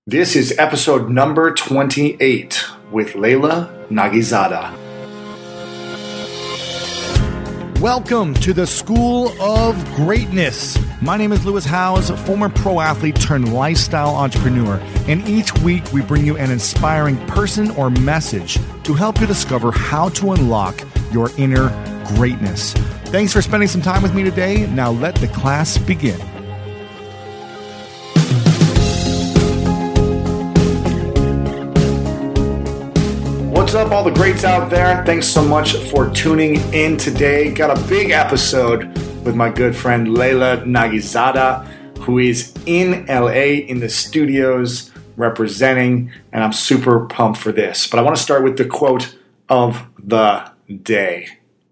This is episode number 28 with Leila Nagizada. Welcome to the School of Greatness. My name is Lewis Howes, former pro athlete turned lifestyle entrepreneur, and each week we bring you an inspiring person or message to help you discover how to unlock your inner greatness. Thanks for spending some time with me today. Now let the class begin. What's up, all the greats out there? Thanks so much for tuning in today. Got a big episode with my good friend Leila Nagizada, who is in LA in the studios representing, and I'm super pumped for this. But I want to start with the quote of the day.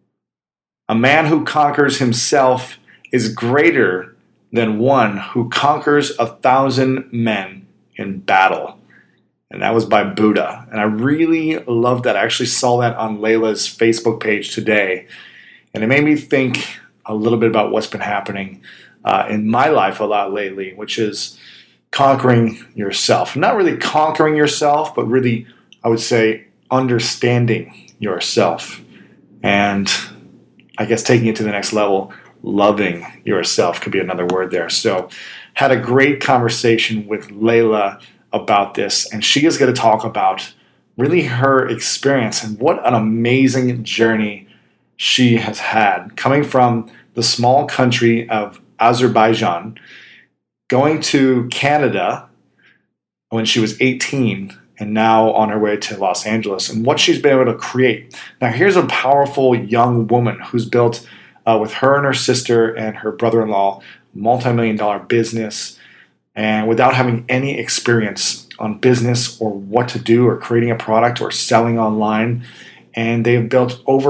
A man who conquers himself is greater than one who conquers 1,000 men in battle. And that was by Buddha. And I really loved that. I actually saw that on Leila's Facebook page today. And it made me think a little bit about what's been happening in my life a lot lately, which is conquering yourself. Not really conquering yourself, but really, I would say, understanding yourself. And I guess taking it to the next level, loving yourself could be another word there. So had a great conversation with Leila about this, and she is going to talk about really her experience and what an amazing journey she has had, coming from the small country of Azerbaijan, going to Canada when she was 18, and now on her way to Los Angeles, and what she's been able to create. Now, here's a powerful young woman who's built, with her and her sister and her brother-in-law, multi-million-dollar business, and without having any experience on business or what to do or creating a product or selling online. And they've built over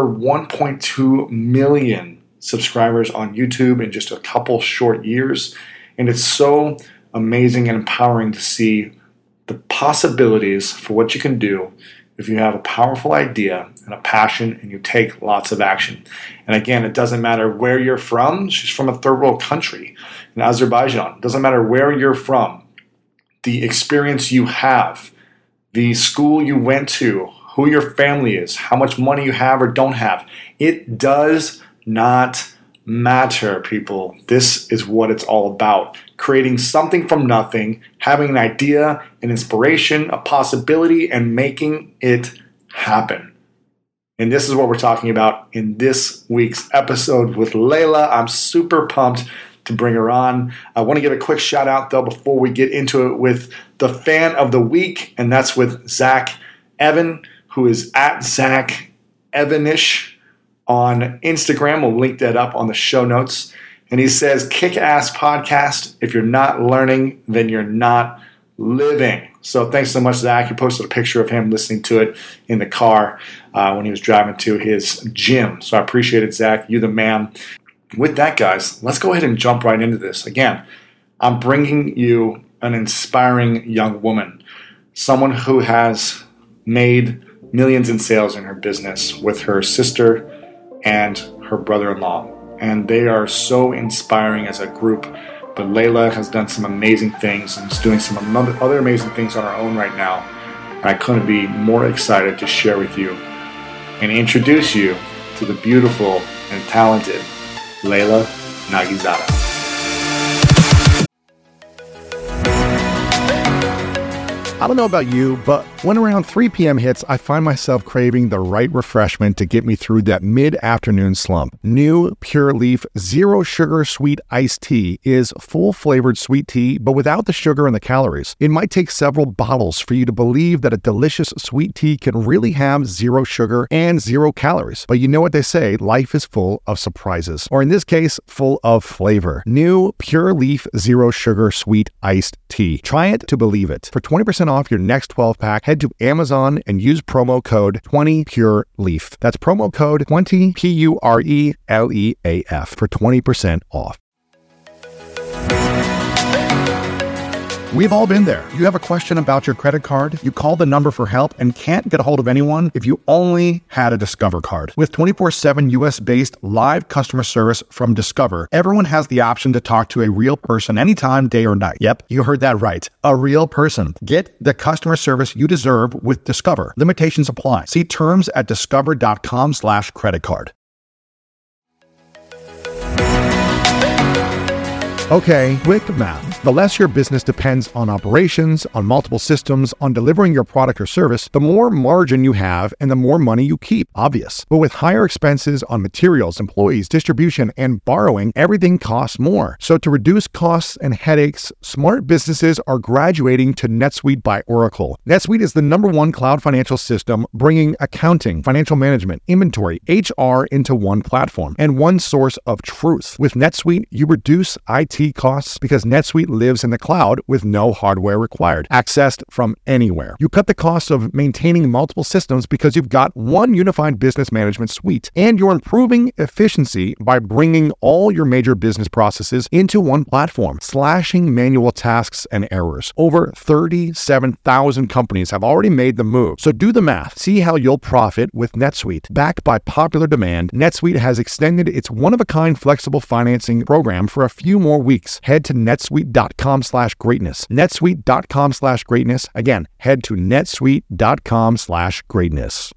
1.2 million subscribers on YouTube in just a couple short years. And it's so amazing and empowering to see the possibilities for what you can do if you have a powerful idea and a passion and you take lots of action. And again, it doesn't matter where you're from. She's from a third world country in Azerbaijan. It doesn't matter where you're from, the experience you have, the school you went to, who your family is, how much money you have or don't have. It does not matter, people. This is what it's all about. Creating something from nothing, having an idea, an inspiration, a possibility, and making it happen. And this is what we're talking about in this week's episode with Leila. I'm super pumped to bring her on. I want to give a quick shout out, though, before we get into it with the fan of the week, and that's with Zach Evan, who is at Zach Evanish on Instagram. We'll link that up on the show notes. And he says, kick-ass podcast. If you're not learning, then you're not living. So thanks so much, Zach. He posted a picture of him listening to it in the car when he was driving to his gym. So I appreciate it, Zach. You're the man. With that, guys, let's go ahead and jump right into this. Again, I'm bringing you an inspiring young woman, someone who has made millions in sales in her business with her sister and her brother-in-law. And they are so inspiring as a group. But Leila has done some amazing things and is doing some other amazing things on her own right now. And I couldn't be more excited to share with you and introduce you to the beautiful and talented Leila Nagizada. I don't know about you, but when around 3 p.m. hits, I find myself craving the right refreshment to get me through that mid-afternoon slump. New Pure Leaf Zero Sugar Sweet Iced Tea is full-flavored sweet tea, but without the sugar and the calories. It might take several bottles for you to believe that a delicious sweet tea can really have zero sugar and 0 calories. But you know what they say, life is full of surprises. Or in this case, full of flavor. New Pure Leaf Zero Sugar Sweet Iced Tea. Try it to believe it. For 20% off your next 12-pack, head to Amazon and use promo code 20PureLeaf. That's promo code 20PURELEAF for 20% off. We've all been there. You have a question about your credit card, you call the number for help and can't get a hold of anyone if you only had a Discover card. With 24/7 US-based live customer service from Discover, everyone has the option to talk to a real person anytime, day or night. Yep, you heard that right. A real person. Get the customer service you deserve with Discover. Limitations apply. See terms at discover.com/credit card. Okay, quick math. The less your business depends on operations, on multiple systems, on delivering your product or service, the more margin you have and the more money you keep. Obvious. But with higher expenses on materials, employees, distribution, and borrowing, everything costs more. So to reduce costs and headaches, smart businesses are graduating to NetSuite by Oracle. NetSuite is the #1 cloud financial system, bringing accounting, financial management, inventory, HR into one platform and one source of truth. With NetSuite, you reduce IT costs because NetSuite lives in the cloud with no hardware required, accessed from anywhere. You cut the cost of maintaining multiple systems because you've got one unified business management suite, and you're improving efficiency by bringing all your major business processes into one platform, slashing manual tasks and errors. Over 37,000 companies have already made the move. So do the math. See how you'll profit with NetSuite. Backed by popular demand, NetSuite has extended its one-of-a-kind flexible financing program for a few more weeks. Head to netsuite.com/greatness. netsuite.com/greatness. Again, head to netsuite.com/greatness.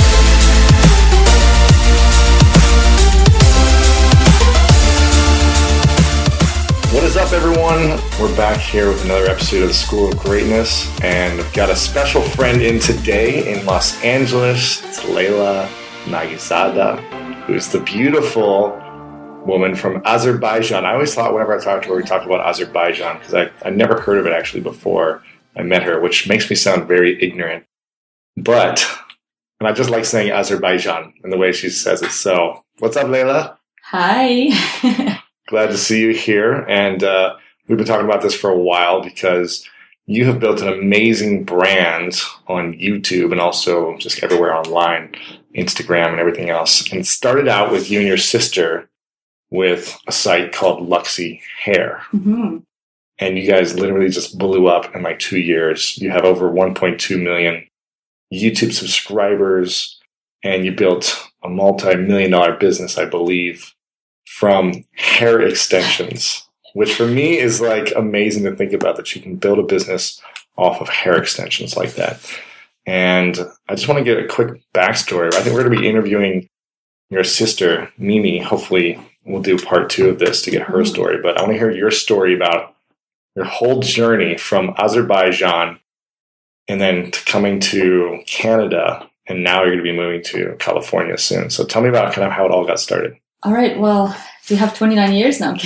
What is up, everyone? We're back here with another episode of the School of Greatness, and I've got a special friend in today in Los Angeles. It's Leila Nagizada, who's the beautiful woman from Azerbaijan. I always thought whenever I talked to her, we talked about Azerbaijan because I never heard of it actually before I met her, which makes me sound very ignorant. And I just like saying Azerbaijan and the way she says it. So, what's up, Leila? Hi. Glad to see you here. And we've been talking about this for a while because you have built an amazing brand on YouTube and also just everywhere online, Instagram and everything else. And it started out with you and your sister with a site called Luxy Hair. Mm-hmm. And you guys literally just blew up in like 2 years. You have over 1.2 million YouTube subscribers, and you built a multi-million-dollar business, I believe, from hair extensions, which for me is like amazing to think about, that you can build a business off of hair extensions like that. And I just want to get a quick backstory. I think we're going to be interviewing your sister, Mimi. Hopefully we'll do part 2 of this to get her story. But I want to hear your story about your whole journey from Azerbaijan and then to coming to Canada. And now you're going to be moving to California soon. So tell me about kind of how it all got started. All right. Well, we have 29 years now.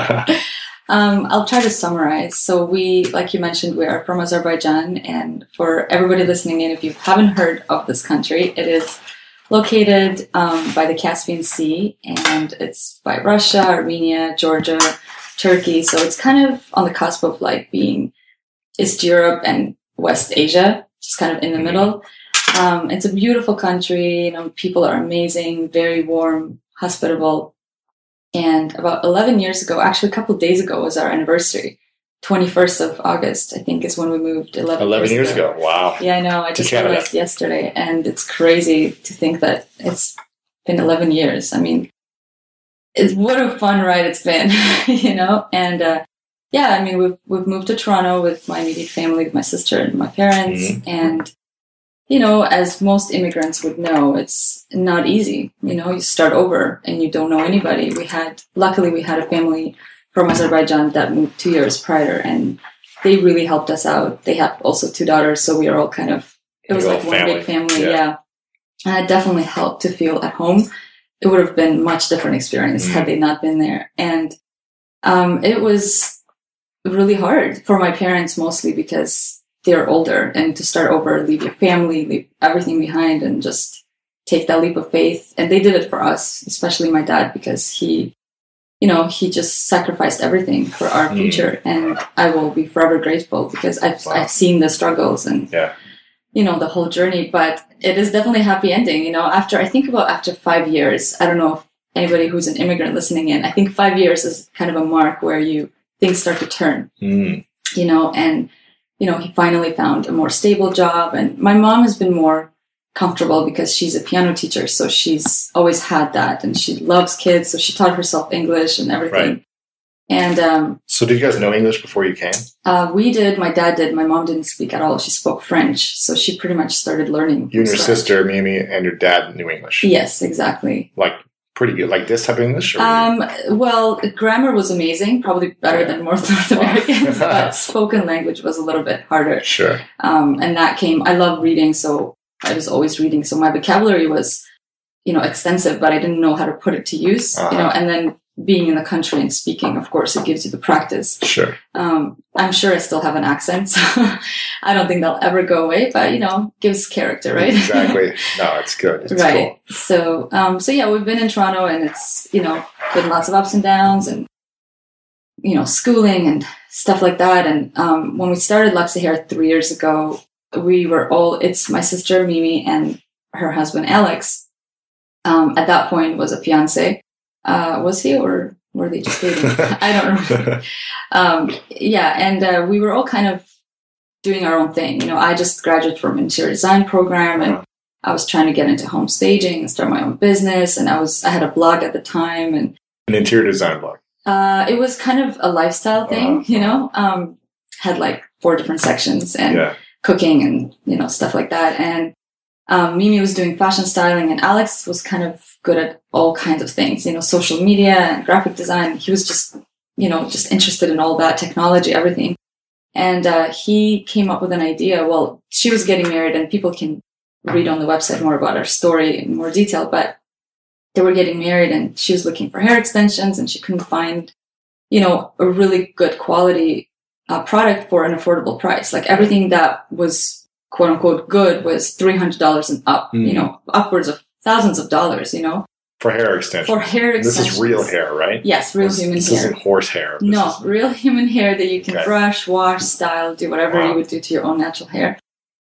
I'll try to summarize. So we, like you mentioned, we are from Azerbaijan. And for everybody listening in, if you haven't heard of this country, it is located by the Caspian Sea, and it's by Russia, Armenia, Georgia, Turkey. So it's kind of on the cusp of like being East Europe and West Asia, just kind of in the middle. It's a beautiful country. You know, people are amazing, very warm, hospitable. And about 11 years ago, actually a couple of days ago, was our anniversary. 21st of August, I think, is when we moved 11 years ago. Wow. Yeah, I know. I just realized yesterday. And it's crazy to think that it's been 11 years. I mean, what a fun ride it's been, you know? And yeah, I mean, we've moved to Toronto with my immediate family, with my sister and my parents. Mm-hmm. And, you know, as most immigrants would know, it's not easy. You know, you start over and you don't know anybody. Luckily we had a family from Azerbaijan that moved 2 years prior, and they really helped us out. They have also 2 daughters, so we are all kind of, it was like one big family, yeah. And it definitely helped to feel at home. It would have been a much different experience had they not been there. And it was really hard for my parents, mostly because they're older, and to start over, leave your family, leave everything behind, and just take that leap of faith. And they did it for us, especially my dad, because he just sacrificed everything for our future. And I will be forever grateful because I've seen the struggles and, you know, the whole journey. But it is definitely a happy ending. You know, after 5 years, I don't know if anybody who's an immigrant listening in, I think 5 years is kind of a mark where things start to turn. and, he finally found a more stable job. And my mom has been more comfortable because she's a piano teacher. So she's always had that, and she loves kids. So she taught herself English and everything. Right. And so did you guys know English before you came? We did. My dad did. My mom didn't speak at all. She spoke French. So she pretty much started learning. You and your sister, Mimi, and your dad knew English? Yes, exactly. Like pretty good, like this type of English? Well, grammar was amazing, probably better than most North Americans, but spoken language was a little bit harder. Sure. And that came, I love reading, so I was always reading. So my vocabulary was, extensive, but I didn't know how to put it to use, and then being in the country and speaking, of course, it gives you the practice. Sure. I'm sure I still have an accent, so I don't think they'll ever go away, but, gives character, right? Exactly. No, it's good. It's right. Cool. So yeah, we've been in Toronto, and it's, been lots of ups and downs and, schooling and stuff like that. And when we started Luxa Hair 3 years ago, it's my sister, Mimi, and her husband, Alex. At that point was a fiance. Was he, or were they just dating? I don't remember. And we were all kind of doing our own thing. I just graduated from interior design program, and I was trying to get into home staging and start my own business. And I had a blog at the time, and an interior design blog. It was kind of a lifestyle thing, had like 4 different sections and cooking and, stuff like that. And Mimi was doing fashion styling, and Alex was kind of good at all kinds of things, social media and graphic design. He was just interested in all that technology, everything. And he came up with an idea. Well, she was getting married, and people can read on the website more about our story in more detail, but they were getting married, and she was looking for hair extensions, and she couldn't find, a really good quality product for an affordable price. Like everything that was quote unquote good was $300 and up, upwards of thousands of dollars, For hair extensions. This is real hair, right? Yes, real human hair. This isn't horse hair. Real human hair that you can brush, wash, style, do whatever you would do to your own natural hair.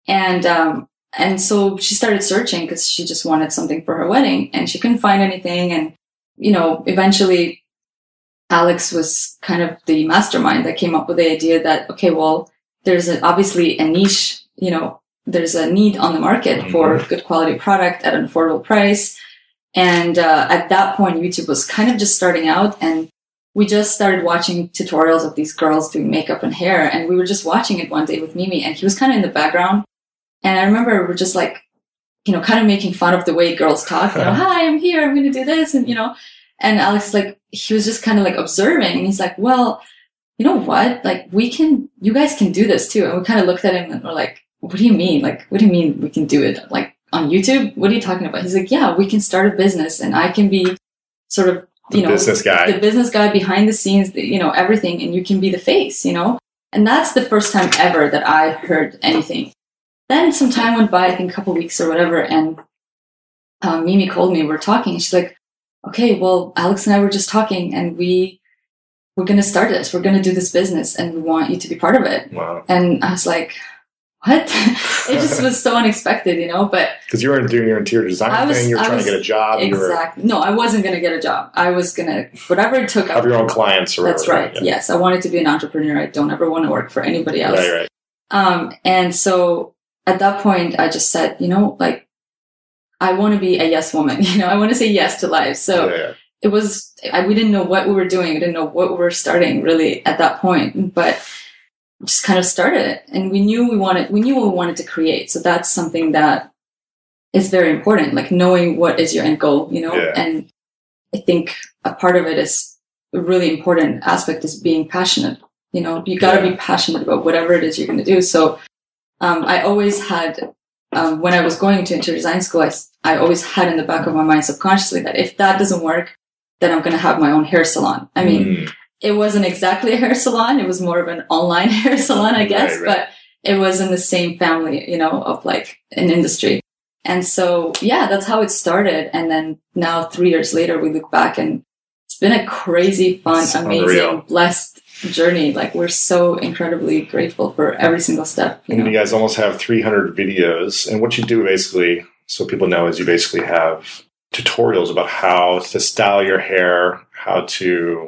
And so she started searching because she just wanted something for her wedding, and she couldn't find anything. And, eventually Alex was kind of the mastermind that came up with the idea that, okay, well, there's obviously a niche, there's a need on the market for good quality product at an affordable price. And at that point, YouTube was kind of just starting out, and we just started watching tutorials of these girls doing makeup and hair. And we were just watching it one day with Mimi, and he was kind of in the background. And I remember we're just like, kind of making fun of the way girls talk. Hi, I'm here. I'm going to do this. And, and Alex is like, he was just kind of like observing. And he's like, well, you know what? Like you guys can do this too. And we kind of looked at him and we're like, what do you mean? Like, what do you mean we can do it? Like on YouTube? What are you talking about? He's like, yeah, we can start a business, and I can be sort of, the business guy behind the scenes, everything. And you can be the face, and that's the first time ever that I heard anything. Then some time went by, I think a couple weeks or whatever. And Mimi called me, we're talking, and she's like, okay, well, Alex and I were just talking, and we're going to start this. We're going to do this business, and we want you to be part of it. Wow. And I was like, what? It just was so unexpected, but because you weren't doing your interior design thing, you're trying to get a job. Exactly. No, I wasn't going to get a job. I was going to, whatever it took. Have your own clients or whatever. That's right. Yeah. Yes. I wanted to be an entrepreneur. I don't ever want to work for anybody else. Right. And so at that point, I just said, I want to be a yes woman. I want to say yes to life. So it was, we didn't know what we were doing. We didn't know what we were starting really at that point, but just kind of started it. And we knew what we wanted to create. So that's something that is very important, like knowing what is your end goal, and I think a part of it is a really important aspect is being passionate. You got to be passionate about whatever it is you're going to do. So I always had, when I was going to interior design school, I always had in the back of my mind subconsciously that if that doesn't work, then I'm going to have my own hair salon. I mean, it wasn't exactly a hair salon. It was more of an online hair salon, I guess, but it was in the same family, of like an industry. And so, that's how it started. And then now 3 years later, we look back, and it's been a crazy, fun, amazing, blessed journey. Like we're so incredibly grateful for every single step. And you guys almost have 300 videos. And what you do basically, so people know, is you basically have tutorials about how to style your hair, how to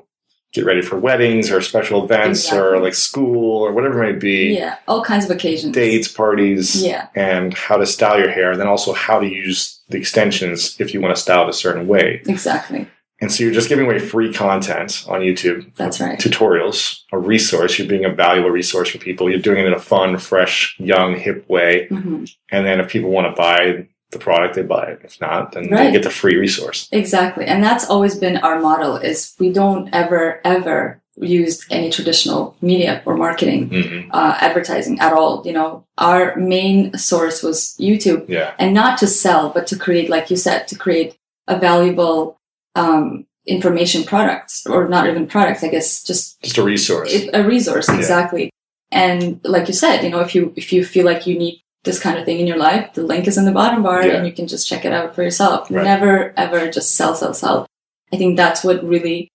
get ready for weddings or special events or like school or whatever it may be. Yeah, all kinds of occasions. Dates, parties, and how to style your hair, and then also how to use the extensions if you want to style it a certain way. Exactly. And so you're just giving away free content on YouTube. That's right. Tutorials, a resource. You're being a valuable resource for people. You're doing it in a fun, fresh, young, hip way. Mm-hmm. And then if people want to buy the product, they buy it. If not, then they get the free resource. Exactly. And that's always been our model, is we don't ever use any traditional media or marketing, advertising at all. You know, our main source was YouTube. Yeah. And not to sell, but to create, like you said, to create a valuable information products, or not even products, I guess, just a resource. A resource, exactly. And like you said, you know, if you feel like you need this kind of thing in your life, the link is in the bottom bar and you can just check it out for yourself. Right. Never, ever just sell. I think that's what really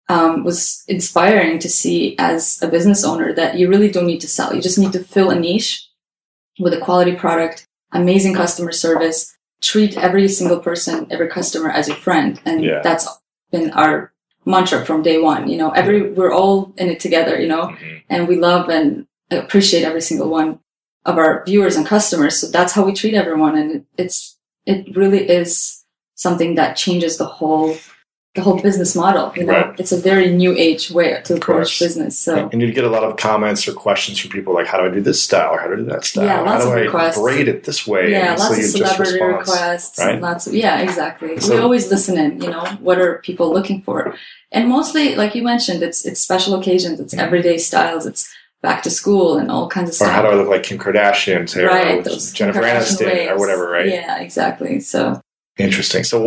was inspiring to see as a business owner, that you really don't need to sell. You just need to fill a niche with a quality product, amazing customer service, treat every single person, every customer as your friend. And that's been our mantra from day one. You know, we're all in it together, you know, and we love and appreciate every single one of our viewers and customers. So that's how we treat everyone. And it really is something that changes the whole business model. You know, it's a very new age way to approach business. So, and you get a lot of comments or questions from people like, how do I do this style or how do I do that style? Yeah, lots of requests. How do I braid it this way? Yeah, lots of celebrity requests. Right? And lots of, exactly. So, we always listen in, you know, what are people looking for? And mostly, like you mentioned, it's special occasions, it's everyday styles, it's back to school and all kinds of stuff. Or how do I look like Kim Kardashian's hair, or those Jennifer Aniston or whatever, right? Yeah, exactly. So interesting. So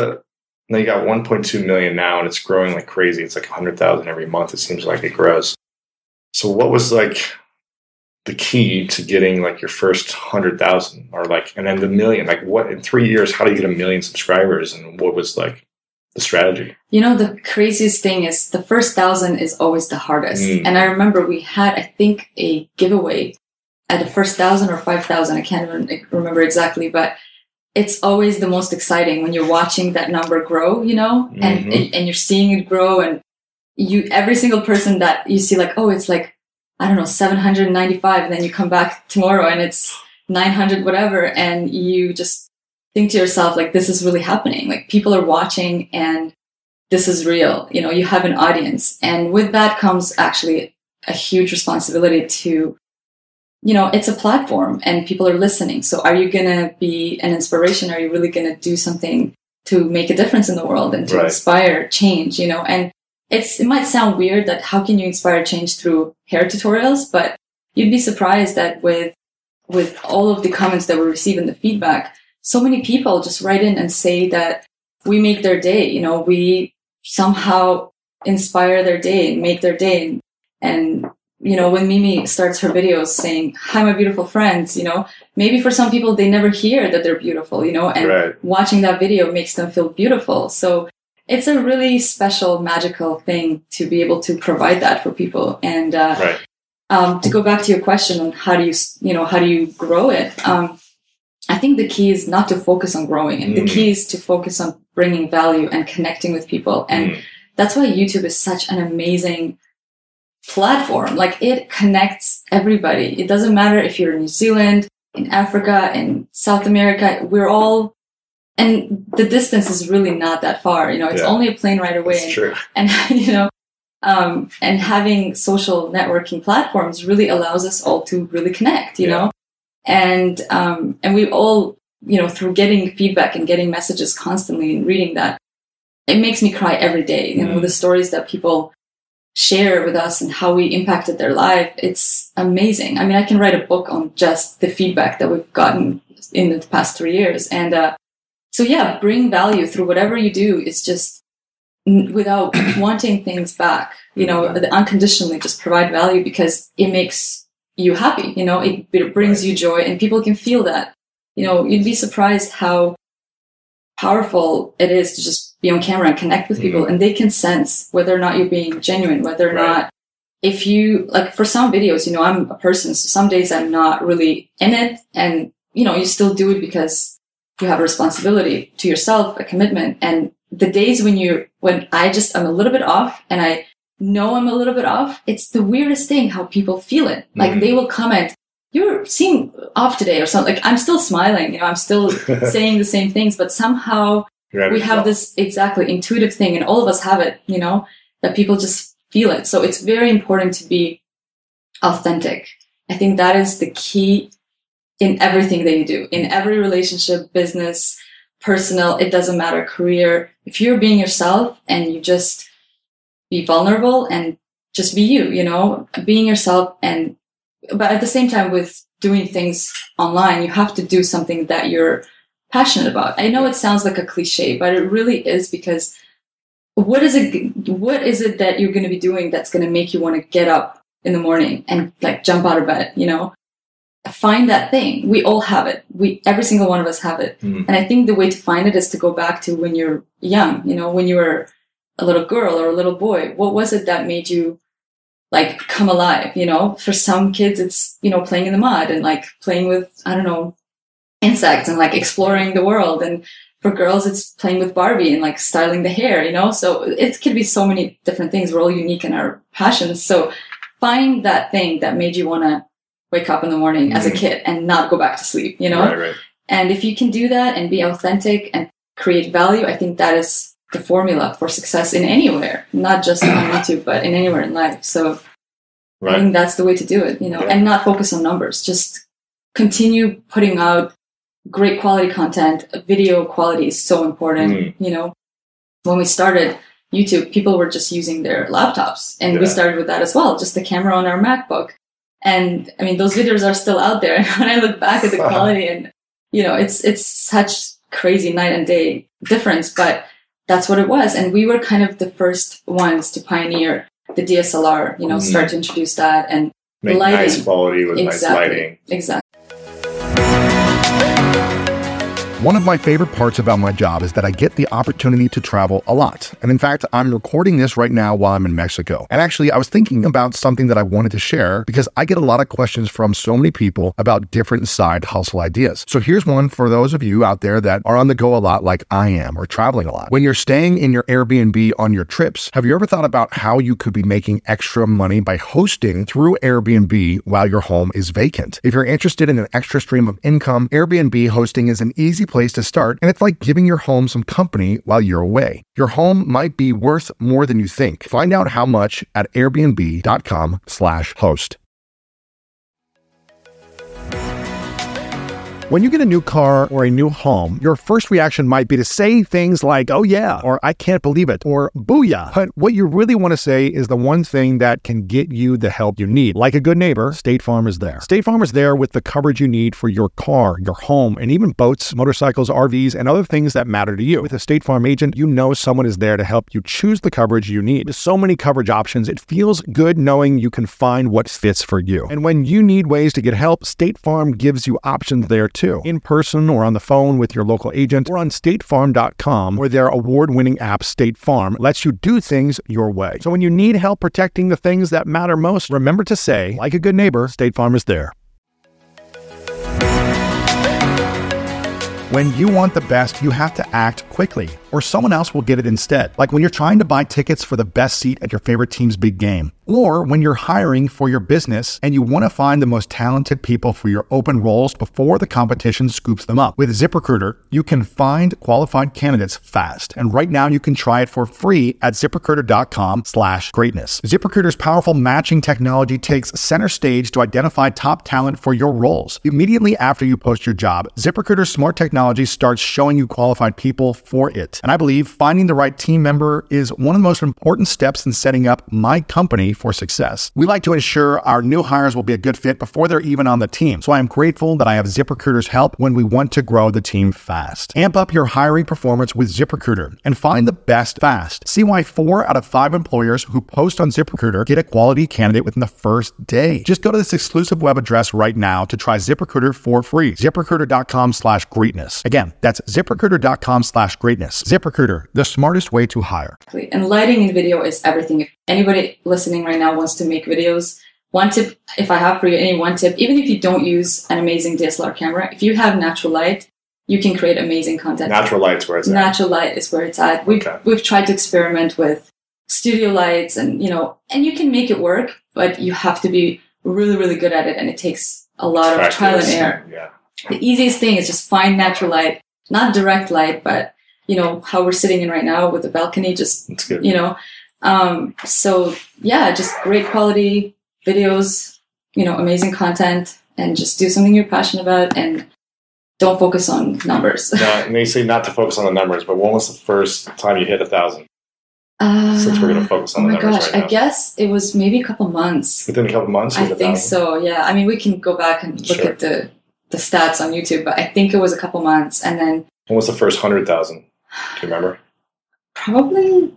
now you got 1.2 million now, and it's growing like crazy. It's like 100,000 every month. It seems like it grows. So what was like the key to getting like your first 100,000 or like, and then the million? Like what, in 3 years, how do you get 1 million subscribers? And what was like the strategy? You know, the craziest thing is the first 1,000 is always the hardest. And I remember we had, I think, a giveaway at the first 1,000 or 5,000. I can't even remember exactly, but it's always the most exciting when you're watching that number grow, you know, and you're seeing it grow, and every single person that you see, like, oh, it's like, I don't know, 795. And then you come back tomorrow and it's 900, whatever. And you just think to yourself, like, this is really happening. Like, people are watching and this is real. You know, you have an audience. And with that comes actually a huge responsibility to, you know, it's a platform and people are listening. So are you going to be an inspiration? Are you really going to do something to make a difference in the world and to inspire change, you know? And it might sound weird that how can you inspire change through hair tutorials, but you'd be surprised that with all of the comments that we receive in the feedback, so many people just write in and say that we make their day, you know, we somehow inspire their day and make their day. And you know, when Mimi starts her videos saying, hi, my beautiful friends, you know, maybe for some people, they never hear that they're beautiful, you know, and watching that video makes them feel beautiful. So it's a really special, magical thing to be able to provide that for people. And to go back to your question on how do you grow it? I think the key is not to focus on growing it. The key is to focus on bringing value and connecting with people. And that's why YouTube is such an amazing platform. Like, it connects everybody. It doesn't matter if you're in New Zealand, in Africa, in South America. We're all, and the distance is really not that far. You know, it's only a plane ride away. That's true. And you know, and having social networking platforms really allows us all to really connect. You know, and we all, you know, through getting feedback and getting messages constantly and reading that, it makes me cry every day. You know, the stories that people share with us and how we impacted their life. It's amazing. I mean, I can write a book on just the feedback that we've gotten in the past 3 years. And so bring value through whatever you do. It's just without wanting things back, you know, unconditionally just provide value because it makes you happy. You know, it brings you joy and people can feel that. You know, you'd be surprised how powerful it is to just be on camera and connect with people, and they can sense whether or not you're being genuine, whether or not, if you, like, for some videos, you know, I'm a person, so some days I'm not really in it, and, you know, you still do it because you have a responsibility to yourself, a commitment. And the days when I'm a little bit off and I know I'm a little bit off, it's the weirdest thing how people feel it. Like they will comment, "You seem off today," or something. Like I'm still smiling, I'm still saying the same things, but somehow we have this exactly intuitive thing, and all of us have it, that people just feel it. So it's very important to be authentic. I think that is the key in everything that you do, in every relationship, business, personal, it doesn't matter, career. If you're being yourself and you just be vulnerable and just be you, being yourself, but at the same time with doing things online, you have to do something that you're passionate about. I know it sounds like a cliche, but it really is, because what is it that you're going to be doing that's going to make you want to get up in the morning and like jump out of bed, Find that thing. We all have it. Every single one of us have it. And I think the way to find it is to go back to when you're young, when you were a little girl or a little boy. What was it that made you like come alive? For some kids, it's, playing in the mud and like playing with, I don't know, insects and like exploring the world. And for girls, it's playing with Barbie and like styling the hair, So it could be so many different things. We're all unique in our passions. So find that thing that made you want to wake up in the morning as a kid and not go back to sleep, Right. And if you can do that and be authentic and create value, I think that is the formula for success in anywhere, not just on YouTube, but in anywhere in life. So I think that's the way to do it, and not focus on numbers. Just continue putting out great quality content. Video quality is so important. When we started YouTube, people were just using their laptops, and we started with that as well, just the camera on our MacBook. And I mean, those videos are still out there. When I look back at the quality, and it's such crazy night and day difference, but that's what it was. And we were kind of the first ones to pioneer the DSLR, start to introduce that and make lighting. Nice quality with nice lighting. Exactly. One of my favorite parts about my job is that I get the opportunity to travel a lot. And in fact, I'm recording this right now while I'm in Mexico. And actually, I was thinking about something that I wanted to share because I get a lot of questions from so many people about different side hustle ideas. So here's one for those of you out there that are on the go a lot like I am, or traveling a lot. When you're staying in your Airbnb on your trips, have you ever thought about how you could be making extra money by hosting through Airbnb while your home is vacant? If you're interested in an extra stream of income, Airbnb hosting is an easy place to start, and it's like giving your home some company while you're away. Your home might be worth more than you think. Find out how much at airbnb.com/host. When you get a new car or a new home, your first reaction might be to say things like, "Oh yeah," or "I can't believe it," or "Booyah." But what you really want to say is the one thing that can get you the help you need. Like a good neighbor, State Farm is there. State Farm is there with the coverage you need for your car, your home, and even boats, motorcycles, RVs, and other things that matter to you. With a State Farm agent, you know someone is there to help you choose the coverage you need. With so many coverage options, it feels good knowing you can find what fits for you. And when you need ways to get help, State Farm gives you options there too. In person or on the phone with your local agent or on statefarm.com, where their award-winning app State Farm lets you do things your way. So when you need help protecting the things that matter most, remember to say, like a good neighbor, State Farm is there. When you want the best, you have to act quickly, or someone else will get it instead. Like when you're trying to buy tickets for the best seat at your favorite team's big game, or when you're hiring for your business and you want to find the most talented people for your open roles before the competition scoops them up. With ZipRecruiter, you can find qualified candidates fast. And right now you can try it for free at ZipRecruiter.com/greatness. ZipRecruiter's powerful matching technology takes center stage to identify top talent for your roles. Immediately after you post your job, ZipRecruiter's smart technology starts showing you qualified people for it. And I believe finding the right team member is one of the most important steps in setting up my company for success. We like to ensure our new hires will be a good fit before they're even on the team. So I am grateful that I have ZipRecruiter's help when we want to grow the team fast. Amp up your hiring performance with ZipRecruiter and find the best fast. See why 4 out of 5 employers who post on ZipRecruiter get a quality candidate within the first day. Just go to this exclusive web address right now to try ZipRecruiter for free. ZipRecruiter.com/greatness. Again, that's ZipRecruiter.com/greatness. ZipRecruiter, the smartest way to hire. And lighting in video is everything. If anybody listening right now wants to make videos, one tip, if I have for you, any one tip, even if you don't use an amazing DSLR camera, if you have natural light, you can create amazing content. Natural light's where it's at. Natural light is where it's at. We've tried to experiment with studio lights and, and you can make it work, but you have to be really, really good at it. And it takes a lot of trial and error. Yeah. The easiest thing is just find natural light, not direct light, but, how we're sitting in right now with the balcony, just, That's good. So yeah, just great quality videos, amazing content, and just do something you're passionate about and don't focus on numbers. Now, and they say not to focus on the numbers, but when was the first time you hit 1,000? Since we're going to focus on the numbers right now. I guess it was maybe a couple months. Within a couple months? I think so, yeah. I mean, we can go back and look at the stats on YouTube, but I think it was a couple months. And then... When was the first 100,000? Do you remember? Probably...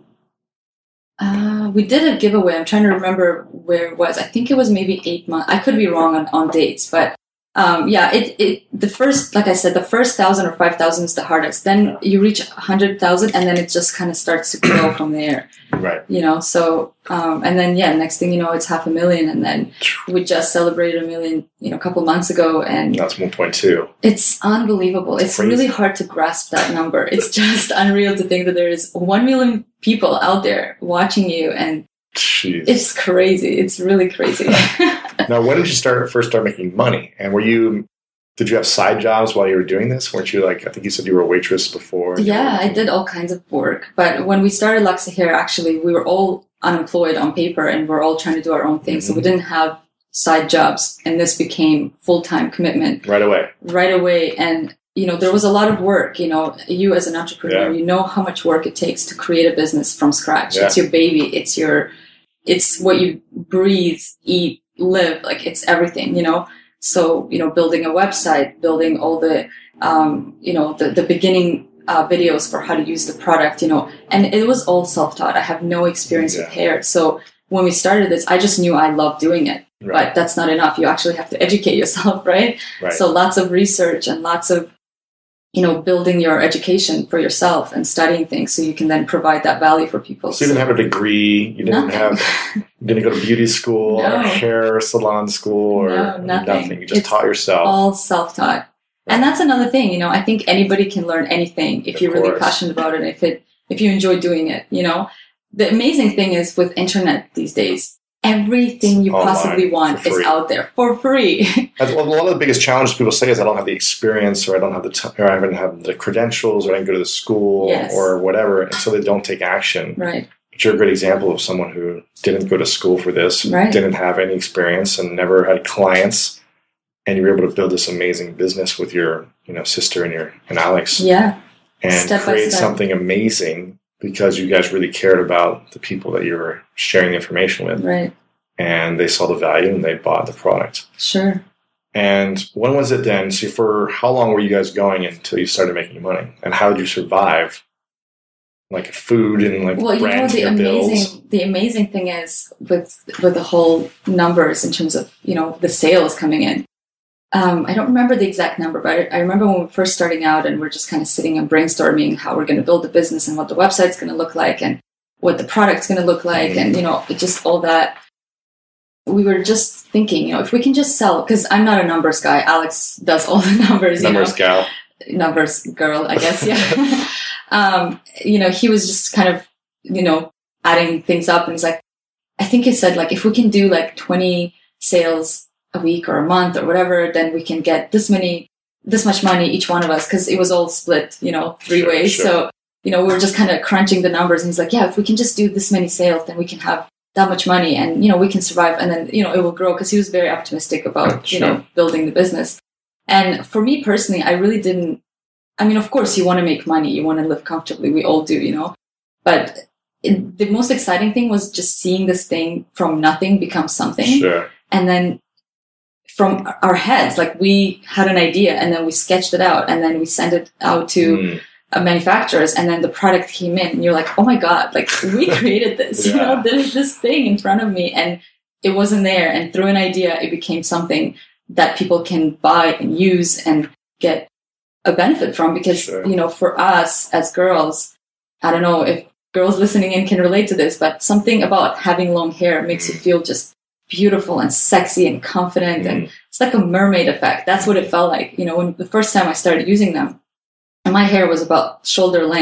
we did a giveaway. I'm trying to remember where it was. I think it was maybe 8 months. I could be wrong on dates, but the first, like I said, the first 1,000 or 5,000 is the hardest. Then you reach 100,000 and then it just kind of starts to grow from there. Right. So, and then, next thing you know, it's 500,000. And then we just celebrated 1 million, a couple months ago. And that's 1.2. It's unbelievable. It's really hard to grasp that number. It's just unreal to think that there is 1 million people out there watching you. And Jeez. It's crazy. It's really crazy. Now, when did you first start making money? And did you have side jobs while you were doing this? Weren't you I think you said you were a waitress before? Yeah, I did all kinds of work. But when we started Luxa Hair, actually, we were all unemployed on paper and we're all trying to do our own thing. Mm-hmm. So we didn't have side jobs. And this became full-time commitment. Right away. And, there was a lot of work. You as an entrepreneur, you know how much work it takes to create a business from scratch. Yeah. It's your baby. It's what you breathe, eat, live, it's everything, So, building a website, building all the, the beginning videos for how to use the product, and it was all self-taught. I have no experience with hair. So when we started this, I just knew I loved doing it, but that's not enough. You actually have to educate yourself, right? So lots of research and lots of, building your education for yourself and studying things so you can then provide that value for people. So you didn't have a degree, you didn't go to beauty school or hair salon school or nothing. You just taught yourself. All self-taught. And that's another thing, I think anybody can learn anything if you're really passionate about it, if you enjoy doing it, The amazing thing is with internet these days, everything you possibly want is out there for free. A lot of the biggest challenges people say is I don't have the experience, or I don't have or I haven't had the credentials, or I didn't go to the school, or whatever, and so they don't take action. Right. But you're a great example of someone who didn't go to school for this, didn't have any experience, and never had clients, and you were able to build this amazing business with your, sister and Alex. Yeah. And create something amazing. Because you guys really cared about the people that you were sharing the information with. Right. And they saw the value and they bought the product. Sure. And when was it then? So for how long were you guys going until you started making money? And how did you survive? Food and rent and bills? The amazing thing is with the whole numbers in terms of, the sales coming in. I don't remember the exact number, but I remember when we were first starting out and we're just kind of sitting and brainstorming how we're going to build the business and what the website's going to look like and what the product's going to look like. And, just all that. We were just thinking, if we can just sell, because I'm not a numbers guy. Alex does all the numbers. Numbers gal. Numbers girl, I guess. Yeah. He was just kind of, adding things up. And he's like, I think he said, if we can do 20 sales a week or a month or whatever, then we can get this much money, each one of us, because it was all split, 3 ways. Sure. So, we were just kind of crunching the numbers, and he's like, yeah, if we can just do this many sales, then we can have that much money and, we can survive, and then, it will grow, because he was very optimistic about, building the business. And for me personally, I really didn't, of course you want to make money, you want to live comfortably, we all do, but the most exciting thing was just seeing this thing from nothing become something. Sure. And then from our heads, we had an idea and then we sketched it out and then we sent it out to manufacturers, and then the product came in and you're like, oh my God, we created this, there's this thing in front of me, and it wasn't there. And through an idea, it became something that people can buy and use and get a benefit from, because, for us as girls, I don't know if girls listening in can relate to this, but something about having long hair makes you feel just beautiful and sexy and confident, and it's like a mermaid effect. That's what it felt like, when the first time I started using them, and my hair was about shoulder length,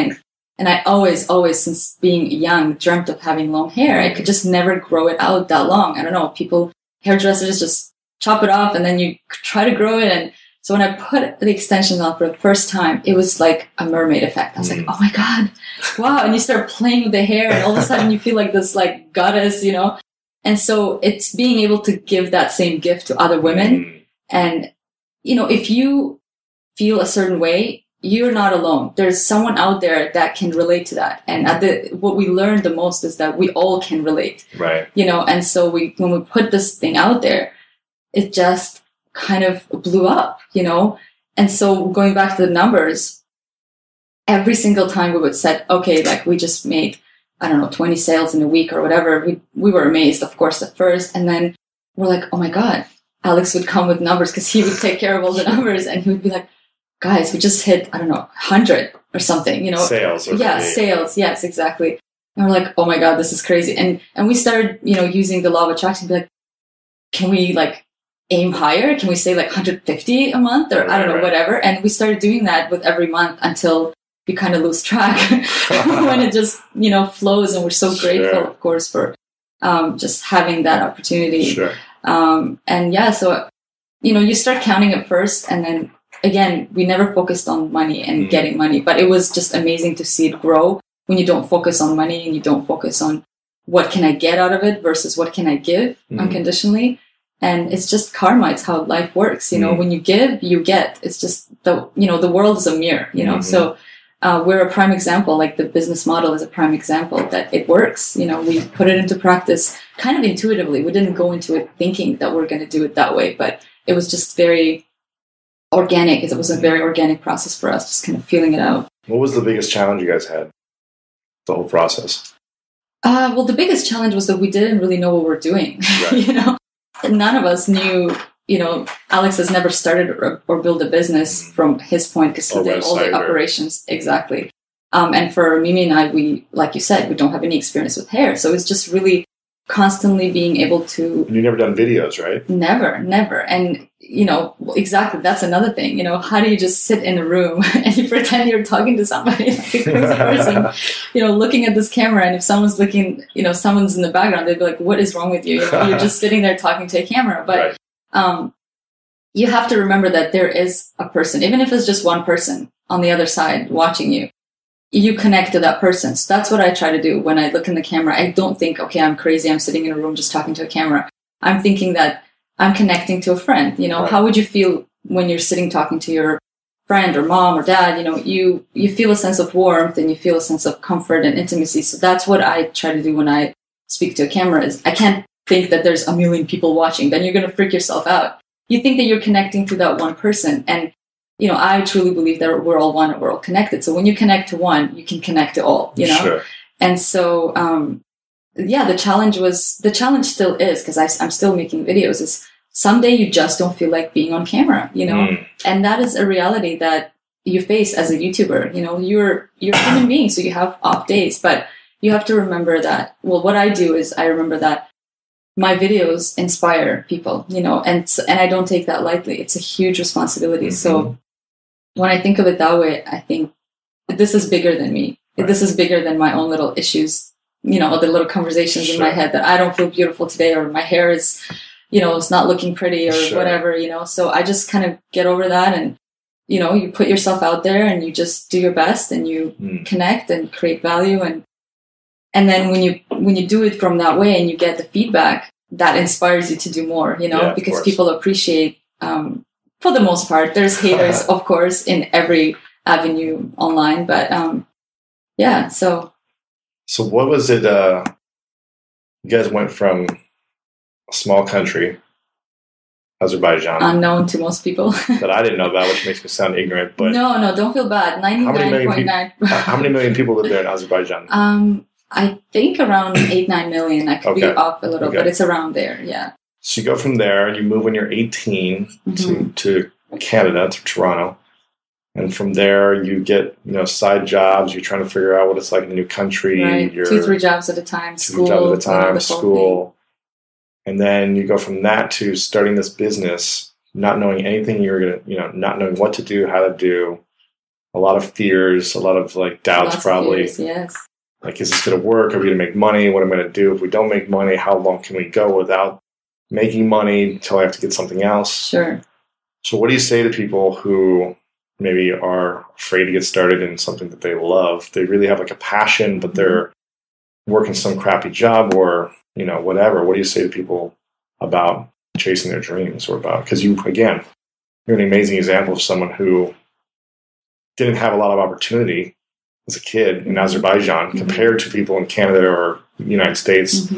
And I always, since being young, dreamt of having long hair. I could just never grow it out that long. I don't know. Hairdressers just chop it off and then you try to grow it. And so when I put the extensions on for the first time, it was like a mermaid effect. I was like, oh my God, wow. And you start playing with the hair and all of a sudden you feel like this like goddess, you know? And so it's being able to give that same gift to other women. And, you know, if you feel a certain way, you're not alone. There's someone out there that can relate to that. And what we learned the most is that we all can relate. Right. You know, and so when we put this thing out there, it just kind of blew up, you know? And so going back to the numbers, every single time we would set, okay, like we just made, I don't know, 20 sales in a week or whatever. We were amazed, of course, at first. And then we're like, oh my God, Alex would come with numbers because he would take care of all the numbers. And he would be like, guys, we just hit, I don't know, 100 or something, you know? Sales. Sales. Yes, exactly. And we're like, oh my God, this is crazy. And we started, you know, using the law of attraction to be like, can we like aim higher? Can we say like 150 a month or I don't know, whatever? And we started doing that with every month until we kind of lose track when it just, you know, flows. And we're so grateful, of course, for just having that opportunity. Sure. And yeah, so, you know, you start counting at first and then again, we never focused on money and getting money, but it was just amazing to see it grow when you don't focus on money and you don't focus on what can I get out of it versus what can I give unconditionally. And it's just karma. It's how life works. You know, when you give, you get. It's just the world is a mirror, you know, so we're a prime example. Like the business model is a prime example that it works. You know, we put it into practice kind of intuitively. We didn't go into it thinking that we're going to do it that way, but it was just very organic. It was a very organic process for us, just kind of feeling it out. What was the biggest challenge you guys had? The whole process? Well, the biggest challenge was that we didn't really know what we're doing. Right. You know, none of us knew. You know, Alex has never started or built a business from his point because he did all the operations. Exactly. And for Mimi and I, we, like you said, we don't have any experience with hair. So it's just really constantly being able to... You've never done videos, right? Never. And, you know, exactly, that's another thing. You know, how do you just sit in a room and you pretend you're talking to somebody like a crazy person, you know, looking at this camera, and if someone's looking, you know, someone's in the background, they'd be like, what is wrong with you? You know, you're just sitting there talking to a camera. But you have to remember that there is a person, even if it's just one person on the other side watching you. You connect to that person. So that's what I try to do when I look in the camera. I don't think, okay, I'm crazy, I'm sitting in a room just talking to a camera. I'm thinking that I'm connecting to a friend. You know, how would you feel when you're sitting talking to your friend or mom or dad? You know, you feel a sense of warmth and you feel a sense of comfort and intimacy. So that's what I try to do when I speak to a camera. Is I can't think that there's a million people watching. Then you're going to freak yourself out. You think that you're connecting to that one person. And you know, I truly believe that we're all one and we're all connected. So when you connect to one, you can connect to all, you know? Sure. And so, the challenge still is, because I'm still making videos, is someday you just don't feel like being on camera, you know? And that is a reality that you face as a YouTuber. You know, you're a human being, so you have off days, but you have to remember that, well, what I do is I remember that my videos inspire people, you know, and I don't take that lightly. It's a huge responsibility. So when I think of it that way, I think this is bigger than me. Right. This is bigger than my own little issues, you know, the little conversations in my head that I don't feel beautiful today, or my hair is, you know, it's not looking pretty or whatever, you know. So I just kind of get over that, and, you know, you put yourself out there and you just do your best and you connect and create value. And then when you do it from that way and you get the feedback, that inspires you to do more, you know, because people appreciate, for the most part. There's haters, of course, in every avenue online, but So what was it? You guys went from a small country, Azerbaijan, unknown to most people, that I didn't know about, which makes me sound ignorant. But no, don't feel bad. 99.9. How many million people live there in Azerbaijan? I think around 8-9 million. I could be off a little, but it's around there. Yeah. So you go from there, you move when you're 18 to Canada, to Toronto. And from there, you get, you know, side jobs. You're trying to figure out what it's like in a new country. Right. 2-3 jobs at a time. School. And then you go from that to starting this business, not knowing anything you were going to, you know, not knowing what to do, how to do. a lot of fears, a lot of like doubts, Lots probably. of fears, yes. Like, is this going to work? Are we going to make money? What am I going to do if we don't make money? How long can we go without making money until I have to get something else? Sure. So what do you say to people who maybe are afraid to get started in something that they love? They really have like a passion, but they're working some crappy job or, you know, whatever. What do you say to people about chasing their dreams or about, because you, again, you're an amazing example of someone who didn't have a lot of opportunity as a kid in Azerbaijan compared to people in Canada or the United States.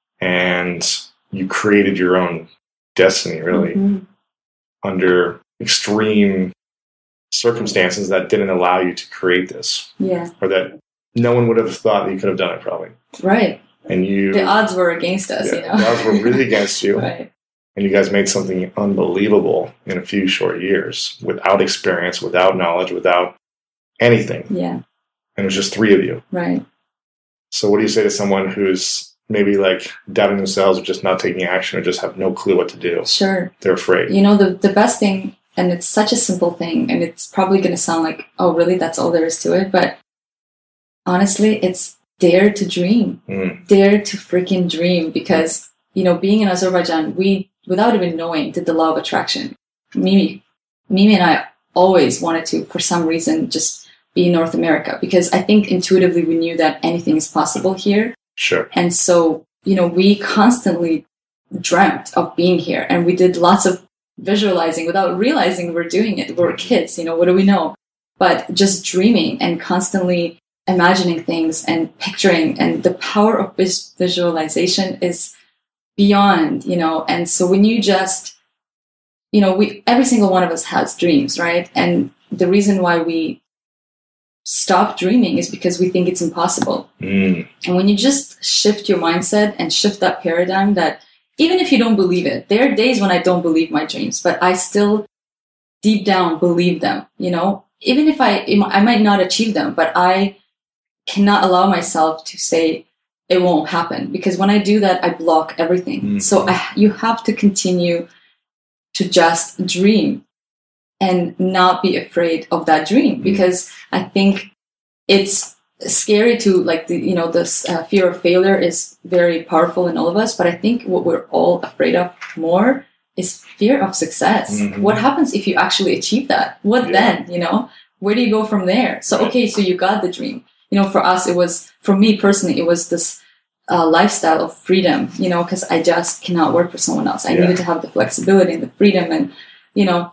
And you created your own destiny, really, under extreme circumstances that didn't allow you to create this. Yeah. Or that no one would have thought that you could have done it, probably. Right. And you... The odds were against us, you know? The odds were really against you. Right. And you guys made something unbelievable in a few short years, without experience, without knowledge, without anything. Yeah. And it was just 3 of you. Right. So what do you say to someone who's maybe like doubting themselves or just not taking action or just have no clue what to do? Sure. They're afraid. You know, the best thing, and it's such a simple thing, and it's probably going to sound like, oh, really? That's all there is to it. But honestly, it's dare to dream. Dare to freaking dream. Because, you know, being in Azerbaijan, we, without even knowing, did the law of attraction. Mimi and I always wanted to, for some reason, just be in North America, because I think intuitively we knew that anything is possible here. Sure. And so, you know, we constantly dreamt of being here, and we did lots of visualizing without realizing we're doing it. We're kids, you know, what do we know? But just dreaming and constantly imagining things and picturing, and the power of visualization is beyond, you know. And so when you just, you know, every single one of us has dreams, right? And the reason why we stop dreaming is because we think it's impossible. And when you just shift your mindset and shift that paradigm, that even if you don't believe it, there are days when I don't believe my dreams, but I still deep down believe them, you know, even if I might not achieve them, but I cannot allow myself to say it won't happen, because when I do that, I block everything. So you have to continue to just dream and not be afraid of that dream, because I think it's scary to, like, this fear of failure is very powerful in all of us. But I think what we're all afraid of more is fear of success. What happens if you actually achieve that? What then, you know? Where do you go from there? So, okay, so you got the dream. You know, for me personally, it was this lifestyle of freedom, you know, because I just cannot work for someone else. I needed to have the flexibility and the freedom, and, you know.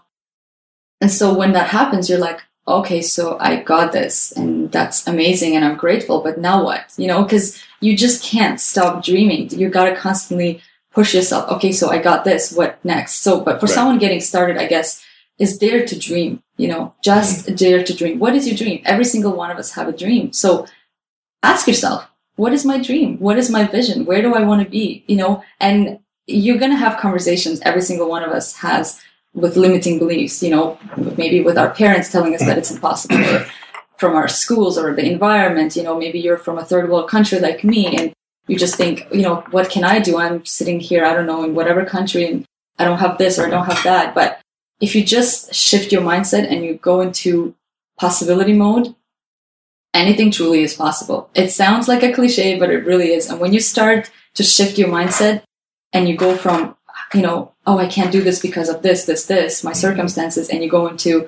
And so when that happens, you're like, okay, so I got this, and that's amazing, and I'm grateful, but now what? You know, because you just can't stop dreaming. You got to constantly push yourself. Okay, so I got this, what next? So, but for someone getting started, I guess, is dare to dream, you know, just dare to dream. What is your dream? Every single one of us have a dream. So ask yourself, what is my dream? What is my vision? Where do I want to be? You know, and you're going to have conversations, every single one of us has, with limiting beliefs, you know, maybe with our parents telling us that it's impossible, or from our schools or the environment. You know, maybe you're from a third world country like me, and you just think, you know, what can I do? I'm sitting here, I don't know, in whatever country, and I don't have this or I don't have that. But if you just shift your mindset and you go into possibility mode, anything truly is possible. It sounds like a cliche, but it really is. And when you start to shift your mindset and you go from, you know, oh, I can't do this because of this, my circumstances, and you go into,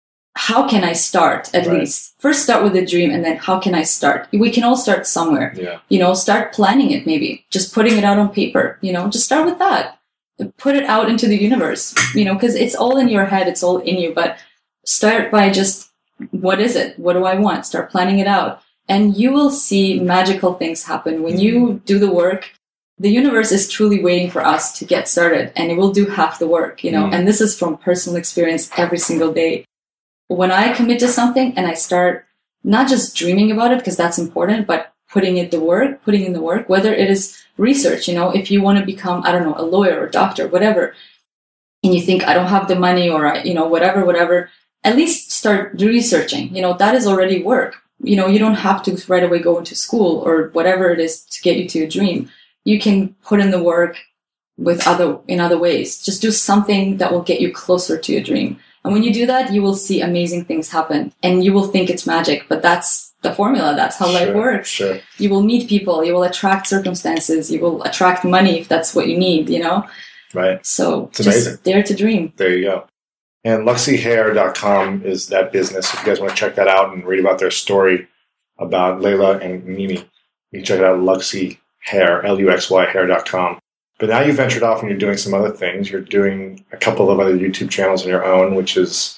how can I start at least? First start with a dream, and then how can I start? We can all start somewhere. You know, start planning it, maybe. Just putting it out on paper, you know, just start with that. Put it out into the universe, you know, because it's all in your head, it's all in you, but start by just, what is it? What do I want? Start planning it out. And you will see magical things happen. When you do the work, the universe is truly waiting for us to get started, and it will do half the work, you know, and this is from personal experience every single day. When I commit to something and I start not just dreaming about it, because that's important, but putting in the work, whether it is research, you know, if you want to become, I don't know, a lawyer or doctor, whatever, and you think, I don't have the money, or I, you know, whatever, at least start researching, you know, that is already work. You know, you don't have to right away go into school or whatever it is to get you to your dream. You can put in the work in other ways. Just do something that will get you closer to your dream. And when you do that, you will see amazing things happen and you will think it's magic, but that's the formula. That's how life works. Sure. You will meet people, you will attract circumstances, you will attract money if that's what you need, you know? Right. So it's amazing. Dare to dream. There you go. And LuxyHair.com is that business. If you guys want to check that out and read about their story about Layla and Mimi, you can check it out at Luxy Hair, Luxy hair.com. But now you've ventured off and you're doing some other things. You're doing a couple of other YouTube channels on your own, which is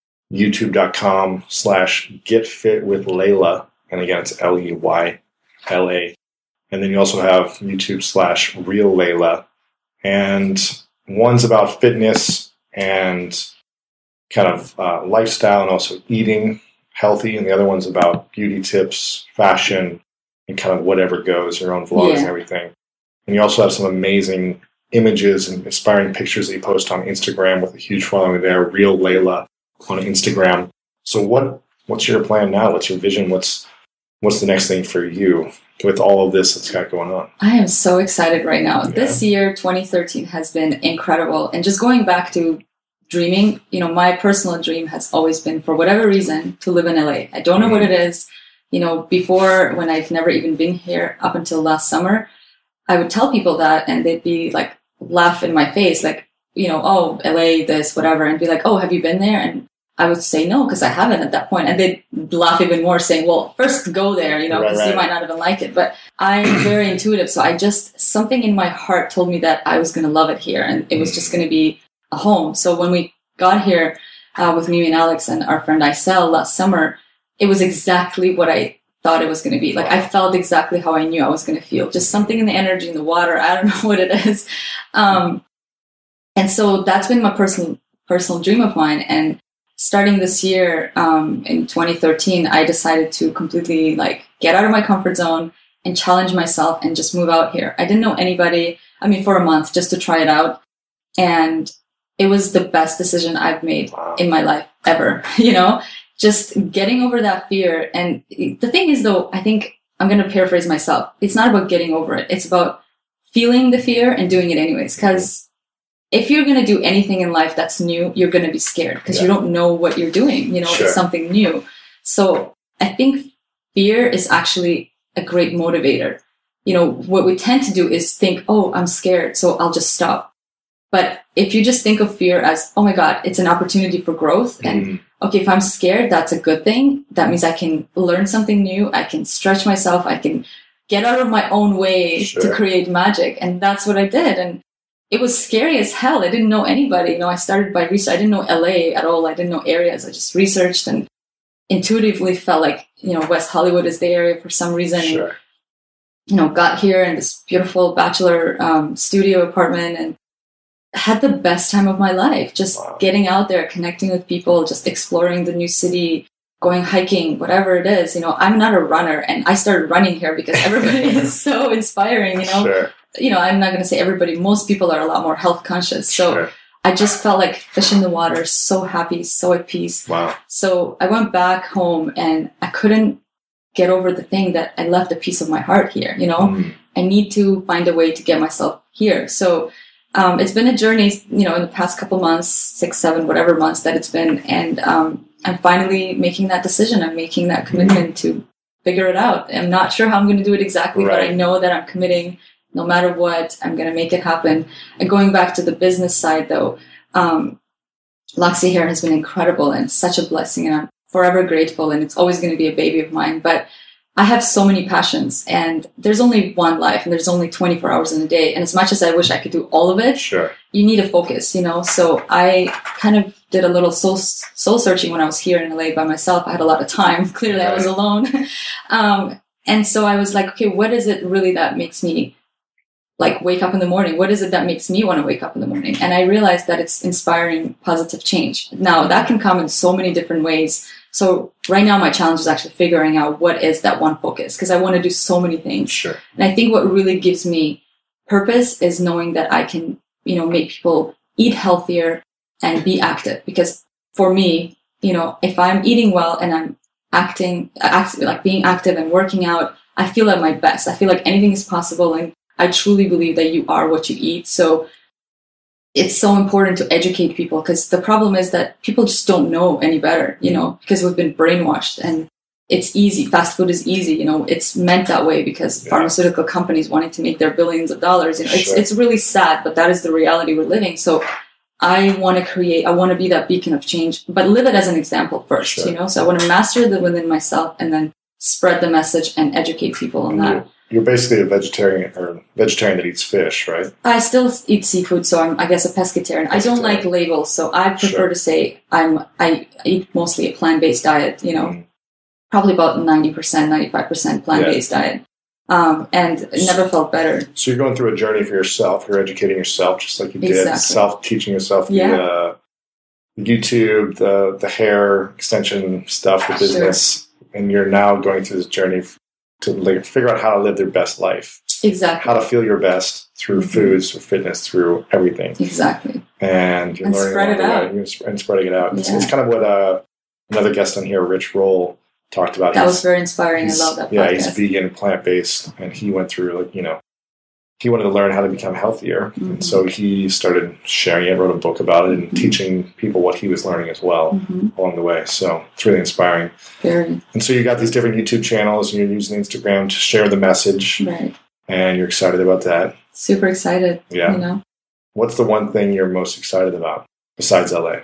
youtube.com/getfitwithlayla. And again, it's Leyla. And then you also have YouTube/reallayla. And one's about fitness and kind of lifestyle and also eating healthy. And the other one's about beauty tips, fashion, and kind of whatever goes, your own vlogs and everything. And you also have some amazing images and inspiring pictures that you post on Instagram with a huge following there, Real Layla on Instagram. So what's your plan now? What's your vision? What's the next thing for you with all of this that's got going on? I am so excited right now. Yeah. This year, 2013, has been incredible. And just going back to dreaming, you know, my personal dream has always been, for whatever reason, to live in LA. I don't know what it is. You know, before, when I've never even been here up until last summer, I would tell people that and they'd be like, laugh in my face, like, you know, oh, LA, this, whatever, and be like, oh, have you been there? And I would say no, because I haven't at that point. And they'd laugh even more, saying, well, first go there, you know, because you might not even like it. But I'm very intuitive. So something in my heart told me that I was going to love it here and it was just going to be a home. So when we got here with Mimi and Alex and our friend Isel last summer, it was exactly what I thought it was going to be. Like, I felt exactly how I knew I was going to feel. Just something in the energy, in the water. I don't know what it is. And so that's been my personal dream of mine. And starting this year, in 2013, I decided to completely get out of my comfort zone and challenge myself and just move out here. I didn't know anybody, for a month just to try it out. And it was the best decision I've made in my life ever, you know, just getting over that fear. And the thing is, though, I think I'm going to paraphrase myself. It's not about getting over it. It's about feeling the fear and doing it anyways. Because if you're going to do anything in life that's new, you're going to be scared because you don't know what you're doing. You know, it's something new. So I think fear is actually a great motivator. You know, what we tend to do is think, oh, I'm scared, so I'll just stop. But if you just think of fear as, oh my God, it's an opportunity for growth. And okay, if I'm scared, that's a good thing. That means I can learn something new. I can stretch myself. I can get out of my own way to create magic. And that's what I did. And it was scary as hell. I didn't know anybody. You know, I started by research. I didn't know LA at all. I didn't know areas. I just researched and intuitively felt like, you know, West Hollywood is the area for some reason. And, you know, got here in this beautiful bachelor studio apartment and had the best time of my life. Just getting out there, connecting with people, just exploring the new city, going hiking, whatever it is. You know, I'm not a runner, and I started running here because everybody is so inspiring, you know. You know, I'm not going to say everybody. Most people are a lot more health conscious. So I just felt like fish in the water, so happy, so at peace. So I went back home and I couldn't get over the thing that I left a piece of my heart here, you know. I need to find a way to get myself here. So it's been a journey, you know, in the past couple months, 6, 7, whatever months that it's been. And I'm finally making that decision. I'm making that commitment to figure it out. I'm not sure how I'm going to do it exactly, but I know that I'm committing. No matter what, I'm going to make it happen. And going back to the business side, though, Luxy Hair has been incredible and such a blessing. And I'm forever grateful. And it's always going to be a baby of mine. But I have so many passions, and there's only one life, and there's only 24 hours in a day. And as much as I wish I could do all of it, you need a focus, you know. So I kind of did a little soul searching when I was here in LA by myself. I had a lot of time. Clearly, I was alone. And so I was like, okay, what is it really that makes me wake up in the morning? What is it that makes me want to wake up in the morning? And I realized that it's inspiring positive change. Now, that can come in so many different ways. So right now, my challenge is actually figuring out what is that one focus, because I want to do so many things. And I think what really gives me purpose is knowing that I can, you know, make people eat healthier and be active. Because for me, you know, if I'm eating well and I'm being active and working out, I feel at my best. I feel like anything is possible. And I truly believe that you are what you eat. So it's so important to educate people, because the problem is that people just don't know any better, because we've been brainwashed, and it's easy. Fast food is easy, it's meant that way because pharmaceutical companies wanting to make their billions of dollars. It's really sad, but that is the reality we're living. So I want to be that beacon of change, but live it as an example first, So I want to master the within myself and then spread the message and educate people on that. You're basically a vegetarian that eats fish, right? I still eat seafood, so I'm, I guess, a pescatarian. I don't like labels, so I prefer to say I eat mostly a plant-based diet, probably about 90%, 95% plant-based diet. And never felt better. So you're going through a journey for yourself. You're educating yourself just like you did. Self-teaching yourself the YouTube, the hair extension stuff, the business. And you're now going through this journey to figure out how to live their best life. Exactly. How to feel your best through foods, through fitness, through everything. Exactly. And you're learning spread it out. And spreading it out. Yeah. It's kind of what another guest on here, Rich Roll, talked about. That was very inspiring. I love that podcast. Yeah, he's vegan, plant-based, and he went through, he wanted to learn how to become healthier. Mm-hmm. And so he started sharing it, wrote a book about it, and teaching people what he was learning as well along the way. So it's really inspiring. Very. And so you got these different YouTube channels, and you're using Instagram to share the message. Right. And you're excited about that. Super excited. Yeah. What's the one thing you're most excited about besides LA?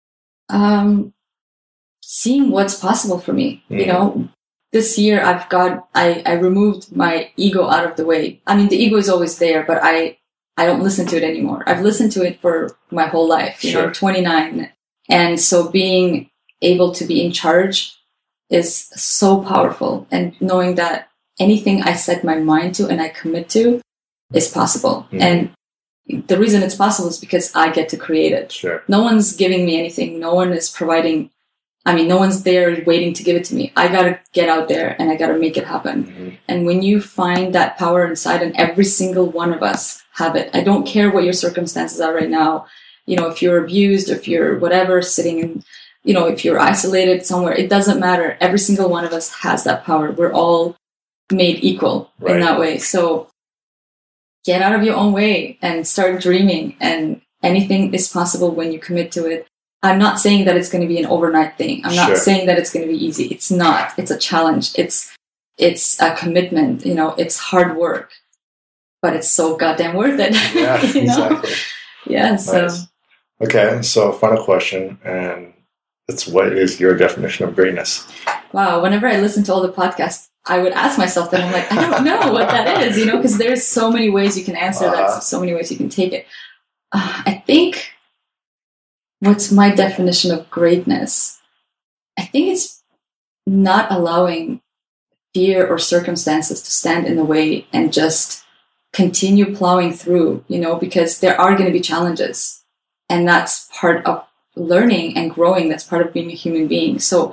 Seeing what's possible for me. This year I removed my ego out of the way. I mean, the ego is always there, but I don't listen to it anymore. I've listened to it for my whole life. I'm 29. And so being able to be in charge is so powerful. And knowing that anything I set my mind to and I commit to is possible. And the reason it's possible is because I get to create it. Sure. No one's giving me anything. No one is providing. No one's there waiting to give it to me. I got to get out there and I got to make it happen. And when you find that power inside, and every single one of us have it, I don't care what your circumstances are right now. If you're abused, if you're whatever, sitting in, if you're isolated somewhere, it doesn't matter. Every single one of us has that power. We're all made equal in that way. So get out of your own way and start dreaming, and anything is possible when you commit to it. I'm not saying that it's going to be an overnight thing. I'm not saying that it's going to be easy. It's not. It's a challenge. It's a commitment. It's hard work, but it's so goddamn worth it. Yeah, exactly. Yeah. Nice. So. Okay. So final question, and it's what is your definition of greatness? Wow. Whenever I listen to all the podcasts, I would ask myself that. I'm like, I don't know what that is, because there's so many ways you can answer that. So many ways you can take it. I think. What's my definition of greatness? I think it's not allowing fear or circumstances to stand in the way and just continue plowing through, because there are going to be challenges. And that's part of learning and growing. That's part of being a human being. So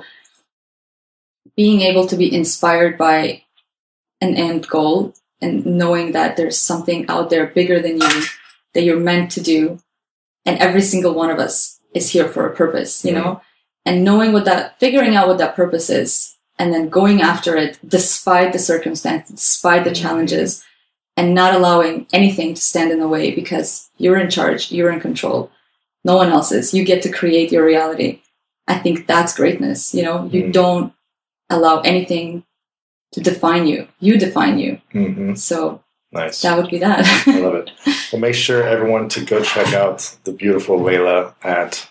being able to be inspired by an end goal and knowing that there's something out there bigger than you that you're meant to do. And every single one of us is here for a purpose, and figuring out what that purpose is, and then going after it despite the circumstances, despite the challenges, and not allowing anything to stand in the way, because you're in charge, you're in control. No one else is. You get to create your reality. I think that's greatness. You don't allow anything to define you. You define you. So nice. That would be that. I love it. Well, make sure everyone to go check out the beautiful Layla at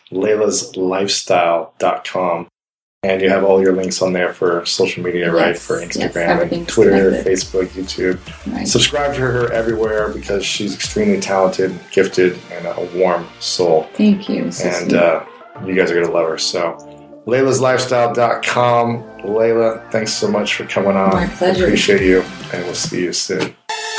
laylaslifestyle.com. And you have all your links on there for social media, right? For Instagram, and Twitter, Facebook, YouTube. Right. Subscribe to her everywhere because she's extremely talented, gifted, and a warm soul. Thank you. So and you guys are going to love her. So laylaslifestyle.com. Layla, thanks so much for coming on. My pleasure. Appreciate you, and we'll see you soon.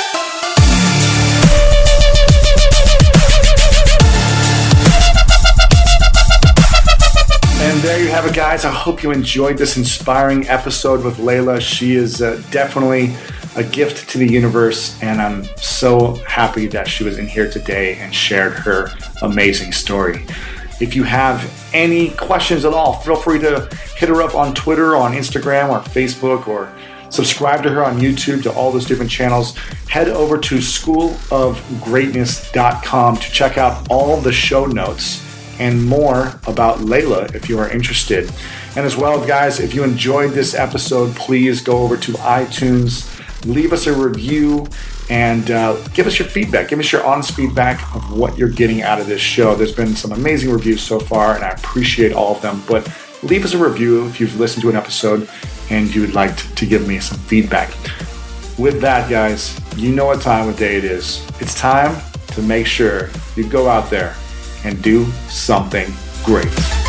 And there you have it, guys. I hope you enjoyed this inspiring episode with Layla. She is definitely a gift to the universe, and I'm so happy that she was in here today and shared her amazing story. If you have any questions at all, feel free to hit her up on Twitter, on Instagram, or Facebook, or Subscribe to her on YouTube, to all those different channels. Head over to schoolofgreatness.com to check out all the show notes and more about Layla if you are interested. And as well, guys, if you enjoyed this episode, please go over to iTunes, leave us a review, and give us your feedback. Give us your honest feedback of what you're getting out of this show. There's been some amazing reviews so far, and I appreciate all of them. But leave us a review if you've listened to an episode and you would like to give me some feedback. With that, guys, you know what time of day it is. It's time to make sure you go out there and do something great.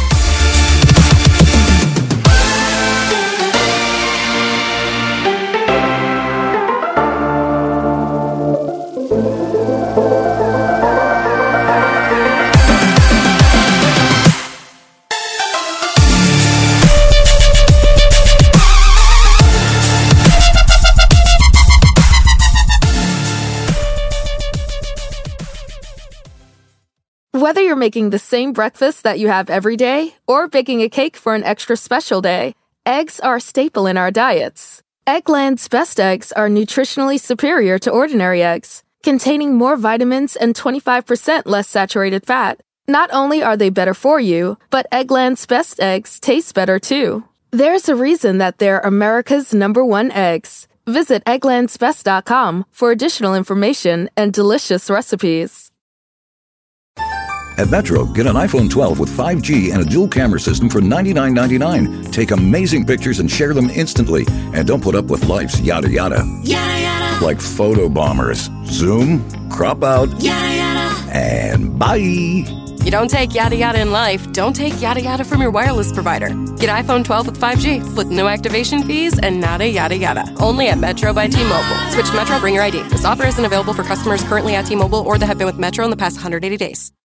Whether you're making the same breakfast that you have every day or baking a cake for an extra special day, eggs are a staple in our diets. Eggland's Best Eggs are nutritionally superior to ordinary eggs, containing more vitamins and 25% less saturated fat. Not only are they better for you, but Eggland's Best Eggs taste better too. There's a reason that they're America's #1 eggs. Visit egglandsbest.com for additional information and delicious recipes. At Metro, get an iPhone 12 with 5G and a dual camera system for $99.99. Take amazing pictures and share them instantly. And don't put up with life's yada yada. Yada yada. Like photo bombers. Zoom, crop out, Yada yada. and bye. You don't take yada yada in life, don't take yada yada from your wireless provider. Get iPhone 12 with 5G with no activation fees and nada yada yada. Only at Metro by T-Mobile. Switch to Metro, bring your ID. This offer isn't available for customers currently at T-Mobile or that have been with Metro in the past 180 days.